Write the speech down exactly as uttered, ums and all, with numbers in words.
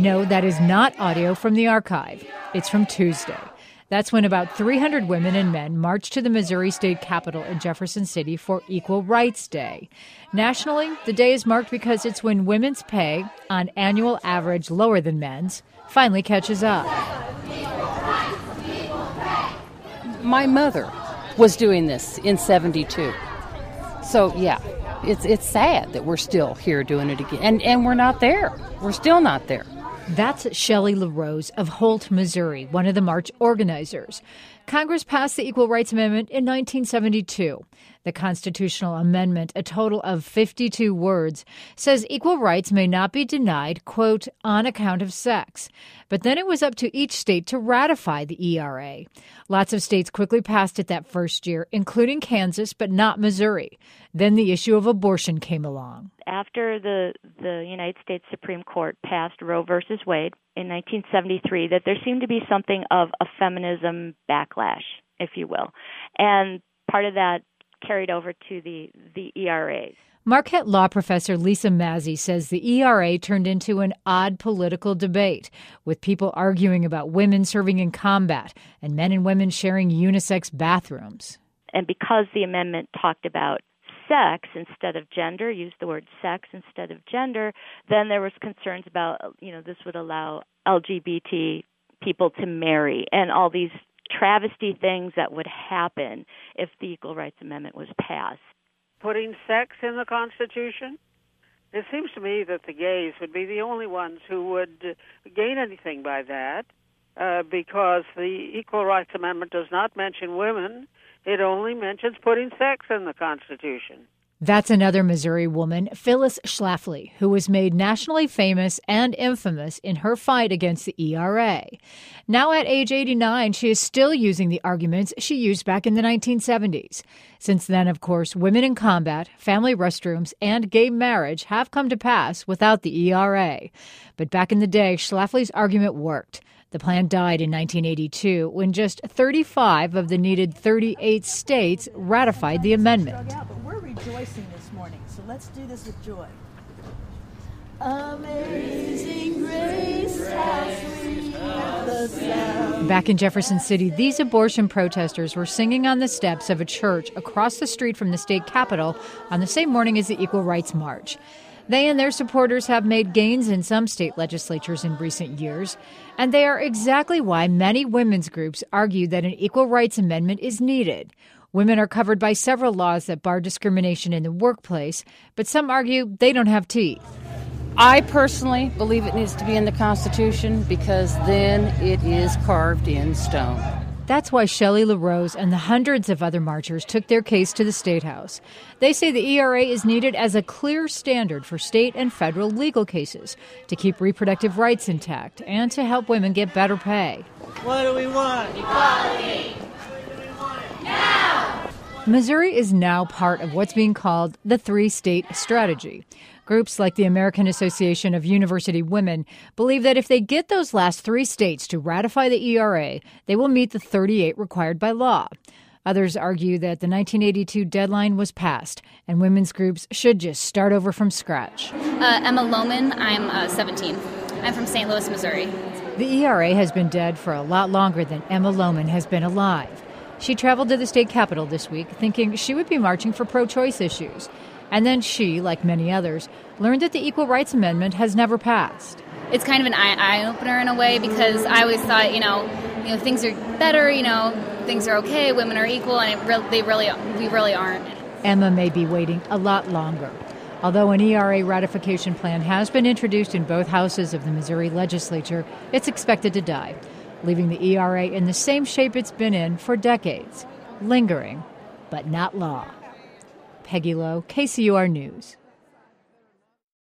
No, that is not audio from the archive. It's from Tuesday. That's when about three hundred women and men marched to the Missouri State Capitol in Jefferson City for Equal Rights Day. Nationally, the day is marked because it's when women's pay, on annual average lower than men's, finally catches up. My mother was doing this in seventy-two. So, yeah, it's it's sad that we're still here doing it again. And, and we're not there. We're still not there. That's Shelley LaRose of Holt, Missouri, one of the march organizers. Congress passed the Equal Rights Amendment in nineteen seventy-two. The constitutional amendment, a total of fifty-two words, says equal rights may not be denied, quote, on account of sex. But then it was up to each state to ratify the E R A. Lots of states quickly passed it that first year, including Kansas, but not Missouri. Then the issue of abortion came along. After the, the United States Supreme Court passed Roe versus Wade in nineteen seventy-three, that there seemed to be something of a feminism backlash, if you will. And part of that carried over to the, the E R As. Marquette law professor Lisa Mazzei says the E R A turned into an odd political debate, with people arguing about women serving in combat and men and women sharing unisex bathrooms. And because the amendment talked about sex instead of gender, used the word sex instead of gender, then there was concerns about, you know, this would allow L G B T people to marry and all these travesty things that would happen if the Equal Rights Amendment was passed. Putting sex in the Constitution? It seems to me that the gays would be the only ones who would gain anything by that, uh, because the Equal Rights Amendment does not mention women. It only mentions putting sex in the Constitution. That's another Missouri woman, Phyllis Schlafly, who was made nationally famous and infamous in her fight against the E R A. Now at age eighty-nine, she is still using the arguments she used back in the nineteen seventies. Since then, of course, women in combat, family restrooms, and gay marriage have come to pass without the E R A. But back in the day, Schlafly's argument worked. The plan died in nineteen eighty-two when just thirty-five of the needed thirty-eight states ratified the amendment. Yeah, but we're rejoicing this morning, so let's do this with joy. Amazing grace, how sweet the sound. Back in Jefferson City, these abortion protesters were singing on the steps of a church across the street from the state capitol on the same morning as the Equal Rights March. They and their supporters have made gains in some state legislatures in recent years, and they are exactly why many women's groups argue that an equal rights amendment is needed. Women are covered by several laws that bar discrimination in the workplace, but some argue they don't have teeth. I personally believe it needs to be in the Constitution because then it is carved in stone. That's why Shelley LaRose and the hundreds of other marchers took their case to the State House. They say the E R A is needed as a clear standard for state and federal legal cases to keep reproductive rights intact and to help women get better pay. What do we want? Equality. Now! Missouri is now part of what's being called the three-state strategy. Groups like the American Association of University Women believe that if they get those last three states to ratify the E R A, they will meet the thirty-eight required by law. Others argue that the nineteen eighty-two deadline was passed and women's groups should just start over from scratch. Uh, Emma Lohman, I'm uh, seventeen. I'm from Saint Louis, Missouri. The E R A has been dead for a lot longer than Emma Lohman has been alive. She traveled to the state capitol this week thinking she would be marching for pro-choice issues. And then she, like many others, learned that the Equal Rights Amendment has never passed. It's kind of an eye-opener in a way because I always thought, you know, you know, things are better, you know, things are okay, women are equal, and it re- they really, we really aren't. Emma may be waiting a lot longer. Although an E R A ratification plan has been introduced in both houses of the Missouri legislature, it's expected to die, leaving the E R A in the same shape it's been in for decades, lingering, but not law. Peggy Lowe, K C U R News.